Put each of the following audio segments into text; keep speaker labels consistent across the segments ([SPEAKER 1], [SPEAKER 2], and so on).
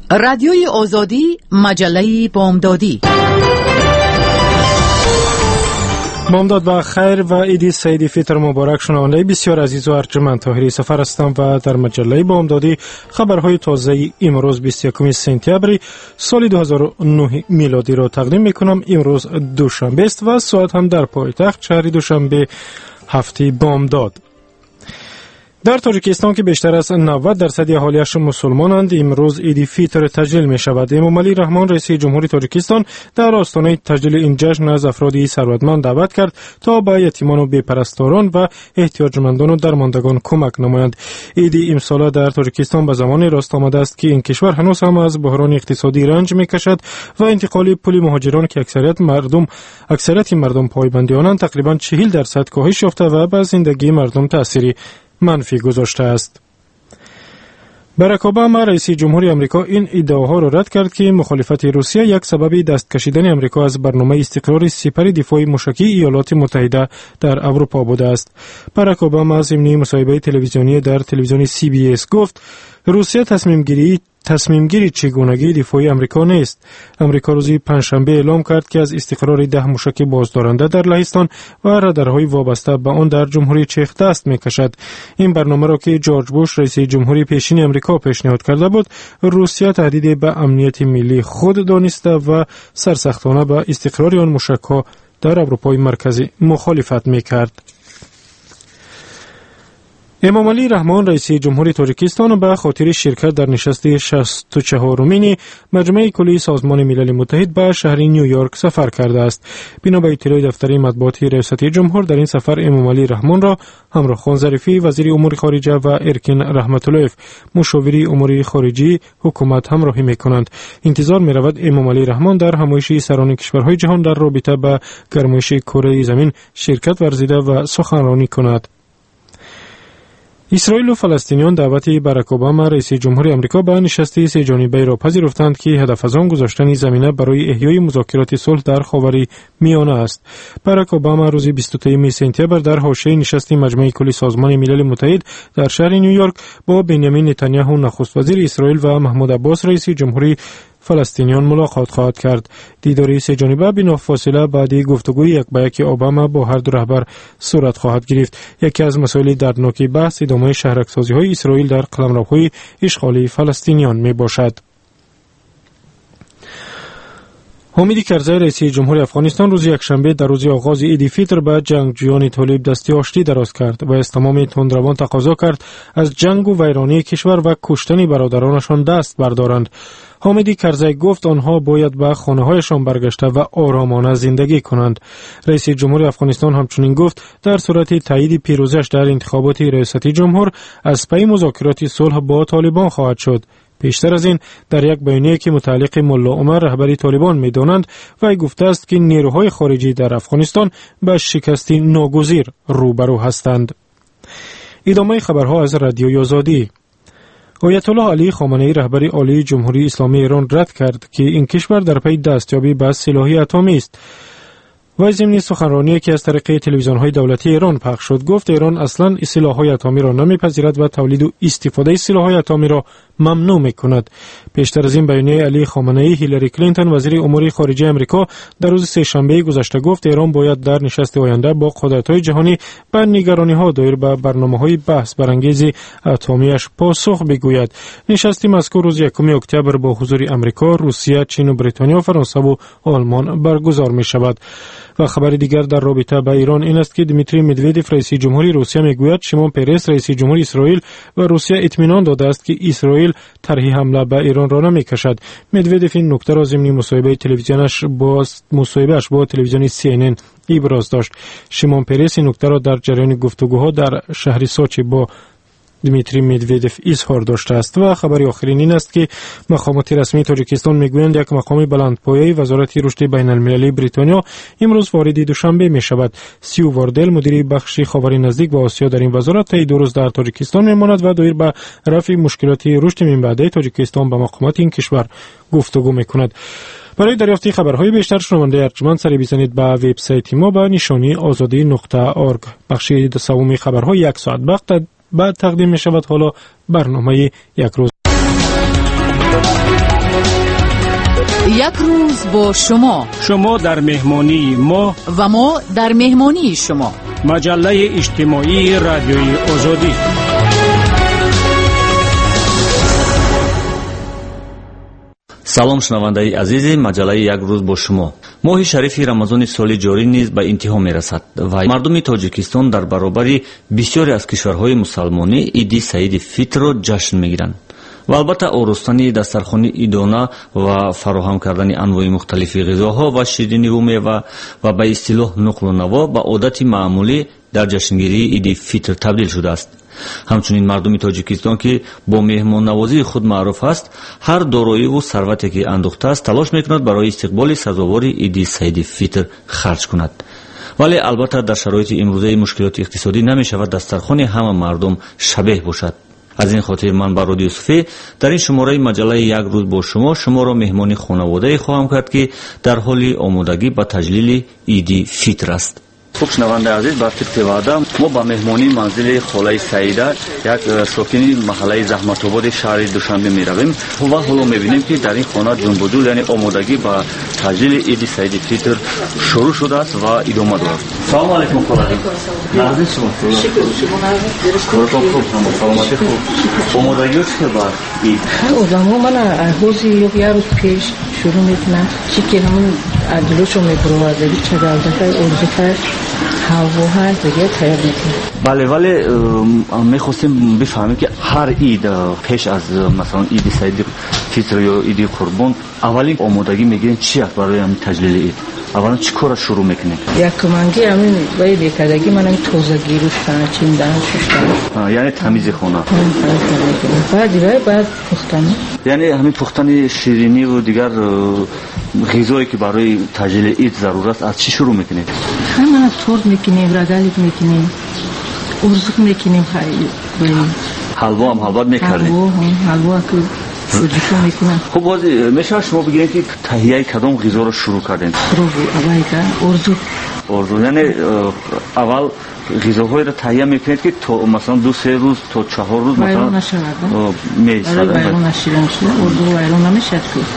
[SPEAKER 1] رادیوی آزادی، مجله بامدادی.
[SPEAKER 2] بامداد با خیر و عید سعید فطر مبارک. شنوندگان بسیار عزیز و ارجمند، طاهری سفر هستم و در مجله بامدادی خبرهای تازه امروز 21 سپتامبر سال 2009 میلادی را تقدیم میکنم. امروز دوشنبه است و ساعت هم در پایتخت شهر دوشنبه هفته بامداد. در تاجیکستان که بیشتر از 90% اهالیش مسلمانند، امروز عید فطر تجلیل می شود. امامعلی رحمان رئیس جمهوری تاجیکستان در آستانه تجلیل این جشن از افراد ثروتمند دعوت کرد تا به یتیمان و بی‌پرستاران و احتیاجمندان و درماندگان کمک نمایند. عید امسال در تاجیکستان به زمانی راست آمده است که این کشور هنوز هم از بحران اقتصادی رنج می کشد و انتقال پول مهاجران که اکثریت مردم پایبندی آنند تقریباً 40% کاهش یافته و به زندگی مردم تأثیری منفی گذاشته است. باراک اوباما رئیس جمهوری آمریکا این ادعاها را رد کرد که مخالفت روسیه یک سبب دست کشیدن آمریکا از برنامه استقرار سپر دفاعی موشکی ایالات متحده در اروپا بوده است. باراک اوباما ضمن مصاحبه تلویزیونی در تلویزیون CBS گفت روسیه تصمیمگیری چگونگی دفاعی آمریکا نیست. آمریکا روز پنجشنبه اعلام کرد که از استقرار 10 موشک بازدارنده در لهستان و رادارهای وابسته به آن در جمهوری چک دست می‌کشد. این برنامه را که جورج بوش رئیس جمهوری پیشین آمریکا پیشنهاد کرده بود، روسیه تهدید به امنیت ملی خود دانسته و سرسختانه به استقرار آن موشک‌ها در اروپای مرکزی مخالفت می‌کرد. امامعلی رحمان رئیس جمهوری تاجیکستان به خاطر شرکت در نشست 64مین مجمع کلی سازمان ملل متحد به شهر نیویورک سفر کرده است. بنا به اطلاع دفتر مطبوعاتی ریاست جمهور، در این سفر امامعلی رحمان را همراه خان ظریفی وزیر امور خارجه و ارکین رحمت‌اللهیف مشاوری امور خارجی حکومت همراهی می‌کنند. انتظار می‌رود امامعلی رحمان در همایش سران کشورهای جهان در رابطه با گرمایش کره زمین شرکت ورزیده و سخنرانی کند. اسرائیل و فلسطینیان دعوت باراک اوباما رئیس جمهوری آمریکا به نشست سه جانبه را پذیرفتند که هدف از آن گذاشتن زمینه برای احیای مذاکرات صلح در خاور میانه است. باراک اوباما روز 23 سپتامبر در حاشیه نشست مجمع کلی سازمان ملل متحد در شهر نیویورک با بنیامین نتانیاهو نخست وزیر اسرائیل و محمود عباس رئیس جمهوری فلسطینیان ملاقات خواهد کرد. دیدار سه جانبه بلافاصله بعد گفتگوی یک به یک اوباما با هر دو رهبر صورت خواهد گرفت. یکی از مسائل دردناک بحث ادامه شهرک‌سازی‌های اسرائیل در قلمروهای اشغالی فلسطینیان می باشد. حامد کرزی رئیس جمهوری افغانستان روز یکشنبه در روز آغاز عید فطر به جنگجویان طالب دستی آشتی دراز کرد و از تمام تندروان تقاضا کرد از جنگ و ویرانی کشور و کشتن برادرانشان دست بردارند. حامد کرزی گفت آنها باید به خانه‌هایشان برگشته و آرامانه زندگی کنند. رئیس جمهوری افغانستان همچنین گفت در صورت تایید پیروزیش در انتخابات ریاستی جمهور از پی مذاکرات صلح با طالبان خواهد شد. پیشتر از این در یک بیانیه که متعلق ملا عمر رهبری طالبان می‌دانند وی گفته است که نیروهای خارجی در افغانستان به شکستی ناگزیر روبرو هستند. ادامه خبرها از رادیوی آزادی. آیت الله علی خامنه‌ای رهبر عالی جمهوری اسلامی ایران رد کرد که این کشور در پی دستیابی به سلاح اتمی است. و ضمن سخنرانی که از طریق تلویزیون‌های دولتی ایران پخش شد گفت ایران اصلاً سلاح‌های اتمی را نمی‌پذیرد و تولید و استفاده سلاح‌های اتمی را ممنوع می‌کند. پیشتر از این بیانیه علی خامنه‌ای هیلاری کلینتون وزیر امور خارجه آمریکا در روز سه‌شنبه گذشته گفت ایران باید در نشست آینده با قدرت‌های جهانی به نگرانی‌ها دایر به برنامه‌های بحث برانگیز اتمی‌اش پاسخ بگوید. نشست مذکور روز 1 اکتبر با حضور آمریکا، روسیه، چین و بریتانیا، فرانسه و آلمان برگزار می‌شود. و خبر دیگر در رابطه با ایران این است که دمیتری مدودوف رئیس جمهوری روسیه میگوید شیمون پرس رئیس جمهوری اسرائیل و روسیه اطمینان داده است که اسرائیل طرح حمله به ایران را نمیکشد. مدودوف این نکته را ضمن مصاحبه تلویزیونش با تلویزیون CNN ابراز داشت. شیمون پرس این نکته را در جریان گفتگوها در شهر سوچی با دمیتری مدودوف اظهار داشته است. و خبر آخرین این است که مقامات رسمی تاجیکستان میگویند یک مقام بلندپایه وزارت رشد بین المللی بریتانیا امروز وارد دوشنبه می شود. سیو واردل مدیر بخش خاور نزدیک و آسیا در این وزارت تا 2 روز در تاجیکستان میماند و دایر به رفع مشکلات رشد من بعده تاجیکستان با مقامات این کشور گفتگو میکند. برای دریافت خبرهای بیشتر شنونده ارجمند سری بزنید به وبسایت ما به نشانی azadi.org. بخش دوم خبرها 1 ساعت بعد تقدیم می شود. حالا برنامه یک روز.
[SPEAKER 1] یک روز با شما
[SPEAKER 3] در مهمانی ما
[SPEAKER 1] و ما در مهمانی شما.
[SPEAKER 3] مجله اجتماعی رادیوی آزادی.
[SPEAKER 4] салом шунавандаи азизи маҷаллаи як рӯз бо шумо. моҳи шарифи рамазони соли ҷорӣ низ ба интиҳо мерасад ва мардуми тоҷикистон дар баробари бисёре аз кишварҳои мусалмонӣ иди саиди фитрро ҷашн мегиранд ва албатта орустани дастархони идона ва фароҳам кардани анвои мухталифи ғизоҳо ва шириниву мева ва ба истилоҳ нуқлу наво ба одати маъмулӣ дар ҷашнгирии иди фитр табдил шудааст. ҳамчунин мардуми тоҷикистон ки бо меҳмоннавозии худ маъруф аст, ҳар дороиву сарвате ки андохтааст талош мекунад барои истиқболи сазовори иди саиди фитр харҷ кунад. вале албатта дар шароити имрӯзаи мушкилоти иқтисодӣ намешавад дастархони ҳама мардум шабеҳ бошад. аз ин хотир ман ба Радио Суфӣ дар ин шумораи маҷаллаи як рӯз бо шуморо меҳмони хонаводае хоҳам кард ки дар ҳоли омодагӣ ба таҷлили иди фитр аст. خوب شنونده عزیز، بر طبق وعده ما با مهمانی منزل خاله سعیده یک ساکنی محله زحمت آباد شهر دوشنبه می رویم و حالا می بینیم که در این خانه جنب و جور یعنی آمادگی با تجلیل عید سعید فطر شروع شده است و ادامه دارد. سلام علیکم خاله. عزیز شما. شکر شما. خوب سلامتی خوب. آمادگی چه بر عید؟
[SPEAKER 5] آدم‌ها من از روزی یک روز پیش شروع میکنم. چیکه همون عدلشو میبرد دیگه چقدر اورزه هوا هر دیگه تیار میکنه.
[SPEAKER 4] بله ولی میخواستیم بفهمیم که هر عید پیش از مثلا عید سعید فطر یا عید قربان اولین آمادگی میگیرین چی است برای همین تجلیل عید؟ اولا چی کار شروع میکنید؟
[SPEAKER 5] یک منگی همین برای بیکردگی من همین تازگی روش چیندن ششتن.
[SPEAKER 4] یعنی تمیز خونه.
[SPEAKER 5] بعد پختن.
[SPEAKER 4] یعنی همین پختن شیرینی و دیگر غذایی که برای تجلیل عید ضرورت است از چی شروع میکنید؟
[SPEAKER 5] همین تورت میکنیم، رگالیک میکنیم، ارزق میکنیم،
[SPEAKER 4] حلوا هم حلوا میکردید؟
[SPEAKER 5] حلوا که شروع میکنم.
[SPEAKER 4] خب باز میشه شما بگید که تهیه کدام غذا رو شروع کردین؟
[SPEAKER 5] اول که
[SPEAKER 4] ارزو یعنی اول غذاهایی را تهیه میکنید که تا مثلا 2-3 روز تا 4 روز مثلا میشه
[SPEAKER 5] ویران نشیدن شده اردو ویران نمیشد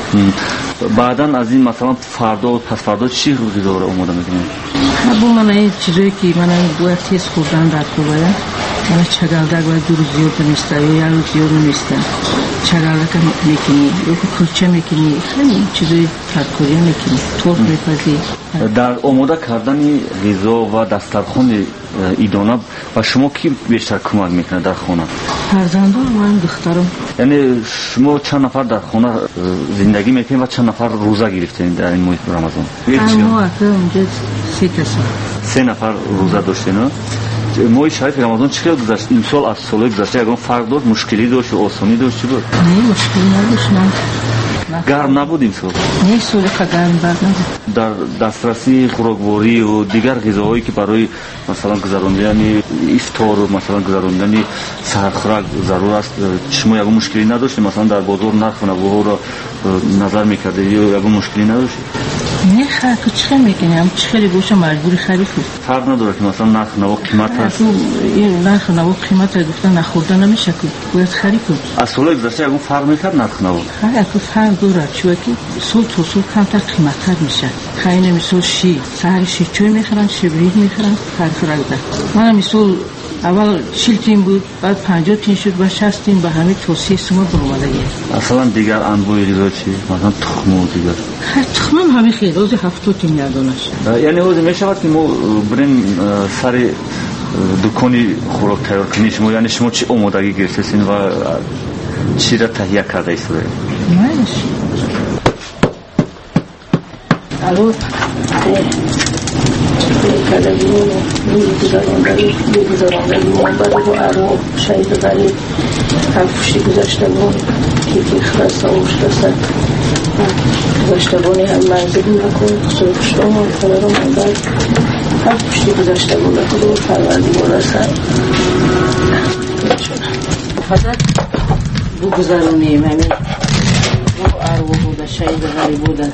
[SPEAKER 5] که
[SPEAKER 4] بعدا از این مثلا فردا و پس فردا چی غذا را آماده میکنید؟
[SPEAKER 5] خب من این چیزایی که من باید تیز خوردن در کوباید من چگالدک باید 2 روز زیاد نیست یا 1 روز زیاد نیست چگالدک میکنی یا کلچه میکنی خیلی چیزای ترکوری میکنی تورت میپزی.
[SPEAKER 4] در آماده کردن غذا و دسترخوان ایدانه و شما کی بیشتر کمک میکنه در خانه؟
[SPEAKER 5] فرزندان من دخترم.
[SPEAKER 4] یعنی شما چند نفر در خانه زندگی میکنید و چند نفر روزه گرفتین در این محیط رمضان؟
[SPEAKER 5] ما اونجا 3 کسی.
[SPEAKER 4] 3 نفر روزه داشتین؟ ماه شریف رمضان چقدر گذشت؟ این سال از سال گذشته یکم فرق داشت؟ مشکلی داشت و آسانی داشت چی بود؟
[SPEAKER 5] نه مشکلی نداشت.
[SPEAKER 4] گرم نبود این سال؟
[SPEAKER 5] نه سال گرم نبود.
[SPEAKER 4] در دسترسی خوراکواری و دیگر غذاهایی که برای مثلا گذراندن افطار و مثلا گذراندن سحرخوراک ضرور است شما یکم مشکلی نداشتید؟ مثلا در بازار نرخ نوها را نظر میکردید یا یکم مشکلی نداشتید؟
[SPEAKER 5] نه خیلی چه میکنیم چه گوشه مجبوری خرید کنیم.
[SPEAKER 4] فرق نداره که مثلا نرخ نوا قیمت هست؟
[SPEAKER 5] این نرخ نوا قیمت رو گفتن نخورده نمیشه که باید خرید کنیم.
[SPEAKER 4] از سال گذشته یکم فرق میکرد نرخ نوا؟
[SPEAKER 5] خیلی فرق داره چون که سال تا سال کمتر قیمت‌تر میشه. خیلی مثلا سحر شیچوی میخرن شبریه میخرن فرق ده. من مثلا اول 40 تین بود بعد 50 تین شد و 60 تین به همین توصیه سما برآمدگی.
[SPEAKER 4] اصلا دیگر انواع غذا چی؟ مثلا تخم و دیگر.
[SPEAKER 5] تخم هم همین خیلی روزی 70 تین یادونش.
[SPEAKER 4] یعنی روزی میشود که ما بریم سر دکانی خوراک تیار کنیم شما یعنی شما چی آمادگی گرفتین و چی را تهیه کرده اید؟
[SPEAKER 5] ماش. الو. کلا می‌گذارم منبر رو ارو شهید داری هفشی گذاشته بود که خلاص اوشته گذاشته بودی هم منزل نکن سرشته و کلا رو منبر هفشی گذاشته بود که فروردی برسد حاضر بگذارونیم همین ارو بود شهید داری بودن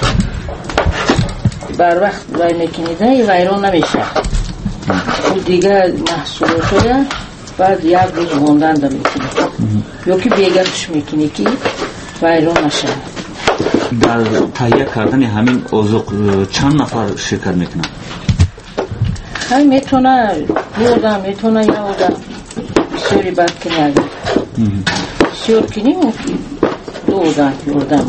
[SPEAKER 5] بر وقت وای میکنیده ویران نمیشه اون دیگه محصول شده بعد 1 روز موندن میکنی یا که بیگرش میکنی که ویران نشه
[SPEAKER 4] дар таҳия кардани ҳамин озуқ чанд нафар ширкат мекунанд?
[SPEAKER 5] хай метона будам метона я одам бисёри бад кинад бисёр кинем ду одам ёрдам.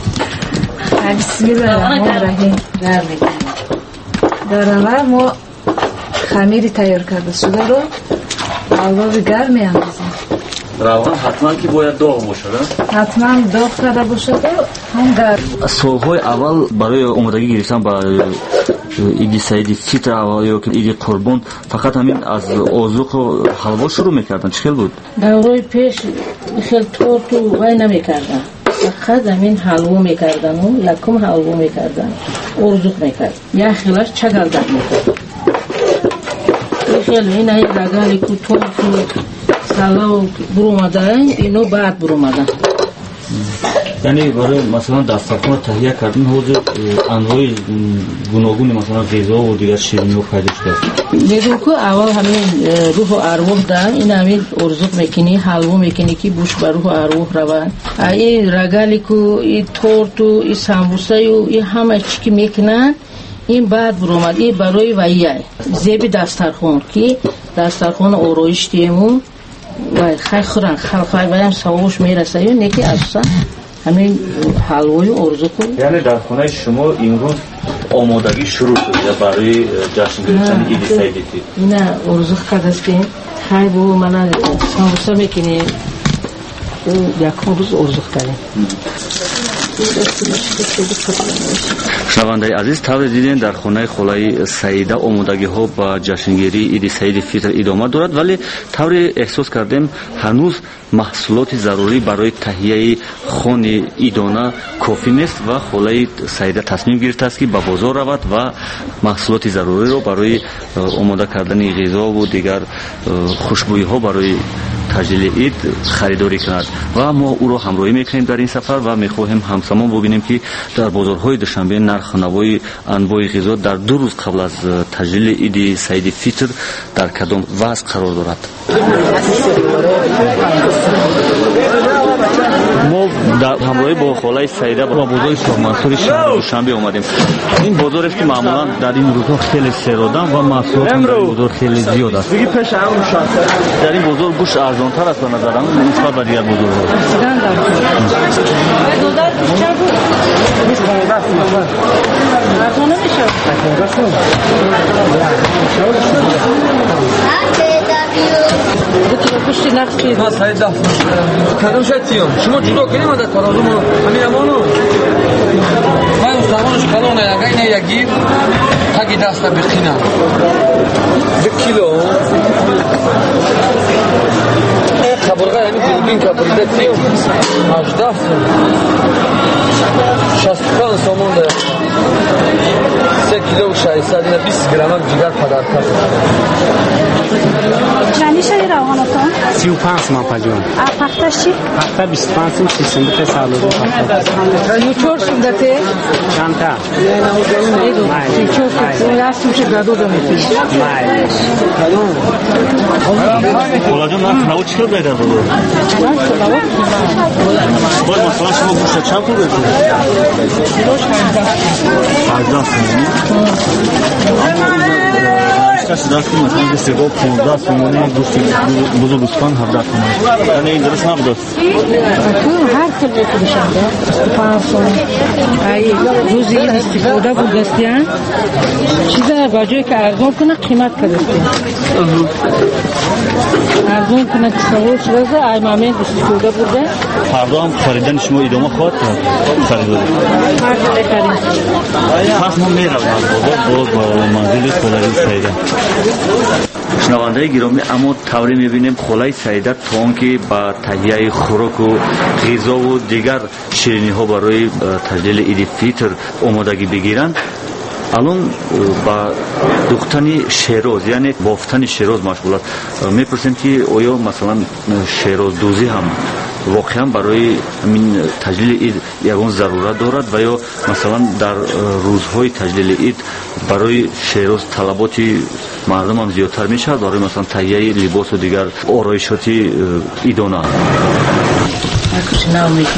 [SPEAKER 6] бисмиллаҳирроҳмонирроҳим. дар аввал мо хамири тайёр карда шударо аллови гарм меандозем.
[SPEAKER 4] равған ҳатман ки бояд доғ бошад?
[SPEAKER 6] ҳатман доғ карда бошаду ҳам гарм.
[SPEAKER 4] солҳои аввал барои омодагӣ гирифтан ба иди саиди фитр ё ки иди қурбон фақат ҳамин аз озуқро ҳалво шурӯъ мекардан? чӣ хел буд?
[SPEAKER 5] даврои пеш хел торту вай намекардан, фақат ҳамин ҳалво мекардану якум ҳалво мекардан, орзуқ мекард, як хелаш чагалдак мекард. хел инаи рагали ку торту салав бурумадан ино баъд бурумадан.
[SPEAKER 4] яъне барои масалан дастархон таҳия кардан ҳозир анвои гуногуни масалан ғизову дигар шириниҳо пайдо шудааст.
[SPEAKER 5] мегӯм ку аввал ҳамин рӯҳу арвоҳ дар ин ҳамин орзуқ мекунӣ, ҳалво мекунӣ ки буш ба рӯҳу арвоҳ равад. ин рагали ку ин торту ин самбусаю ин ҳама чӣ ки мекунанд ин баъд буромад. ин барои вайяй зеби дастархон ки дастархон ороиш диему вай хай хӯран халқай ваям савош мерасаю не ки асосан ҳамин ҳалвои орзуқу.
[SPEAKER 4] яъне дар хонаи шумо имрӯз омодагӣ шурӯъ шуда барои ҷашн гирифтани иди саиди фитр?
[SPEAKER 5] ина орзуқ кардастем хай бо мана самбуса мекунем якум рӯз орзуқ кардем.
[SPEAKER 4] шунавандаи азиз, тавре дидем дар хонаи холаи саида омодагиҳо ба ҷашнгирии иди саиди фитр идома дорад, вале тавре эҳсос кардем ҳанӯз маҳсулоти зарурӣ барои таҳияи хони идона кофӣ нест ва холаи саида тасмим гирифтааст ки ба бозор равад ва маҳсулоти заруриро барои омода кардани ғизову дигар хушбӯйиҳо барои таҷлили ид харидорӣ кунад ва мо ӯро ҳамроҳӣ мекунем дар ин сафар ва мехоҳем ҳамсамон бубинем ки дар бозорҳои душанбе нарху навои анвои ғизо дар 2 рӯз қабл аз таҷлили иди саиди фитр дар кадом вазъ қарор дорад. мо ҳамроҳӣ бо холаи саида ба бозори шоҳмансури шаҳри душанбе омадем. ин бозорест ки маъмулан дар ин рӯзҳо хеле серодан ва маҳсулот дар ин бозор хеле зиёд аст. дар ин бозор гӯшт арзонтар аст ба назарам нисбат ба дигар бозорҳо.
[SPEAKER 7] شما جدا کنیم از ترازو همین امانو من زمانش کلونه یگه یکی تاگی دست بخینم به کیلو کبرگاه یعنی دوربین کبریده تیم 18 60 سامان ده 3 کیلو و 600 اینا 20 گرم هم جگر پدر کرد.
[SPEAKER 8] چندی شایی روغانتون؟
[SPEAKER 9] 35 من پجون.
[SPEAKER 8] پختش چی؟
[SPEAKER 9] پخته 25 سیم 30 سنت سالو.
[SPEAKER 6] چور سندته؟
[SPEAKER 9] چند تا؟
[SPEAKER 6] چور سندته. راستم چه گادو دارم.
[SPEAKER 4] حالا جون نه نو چیکار داری در بازار؟ باید مثلا شما گوشت چند پول بدید؟ 15 سومونی. کسی داشت که مثلا که سگاه 15 سومونی گوشت بزرگ اسپان 17 سومونی. یعنی این درست نبود.
[SPEAKER 5] هر کلی فروشم ده 5 سومونی. ای روزی استفاده بود دستیان. چیزا باجوی که ارزون کنه قیمت کردستیم. ارزون کنه که سوال شده ای مامین استفاده بوده.
[SPEAKER 4] فردا هم خریدن شما ادامه خواهد خریداری.
[SPEAKER 5] فردا بخریم.
[SPEAKER 4] پس ما میرویم از بازار باز با منزل خولای سعیده. شنونده‌های گرامی، اما طوری می‌بینیم خولای سعیده تا آنکه با تهیه خوراک و غذا و دیگر شیرینی‌ها برای تجلیل عید فیتر آمادگی بگیرند. الان با دوختن شیراز یعنی بافتن شیراز مشغولات. می‌پرسیم که آیا مثلا شیراز دوزی هم واقعا برای همین تجلیل عید یگان ضرورت دارد و یا مثلا در روزهای تجلیل عید برای شیراز طلباتی مردم هم زیادتر میشه برای مثلا تهیه لباس و دیگر آرایشاتی عیدانه.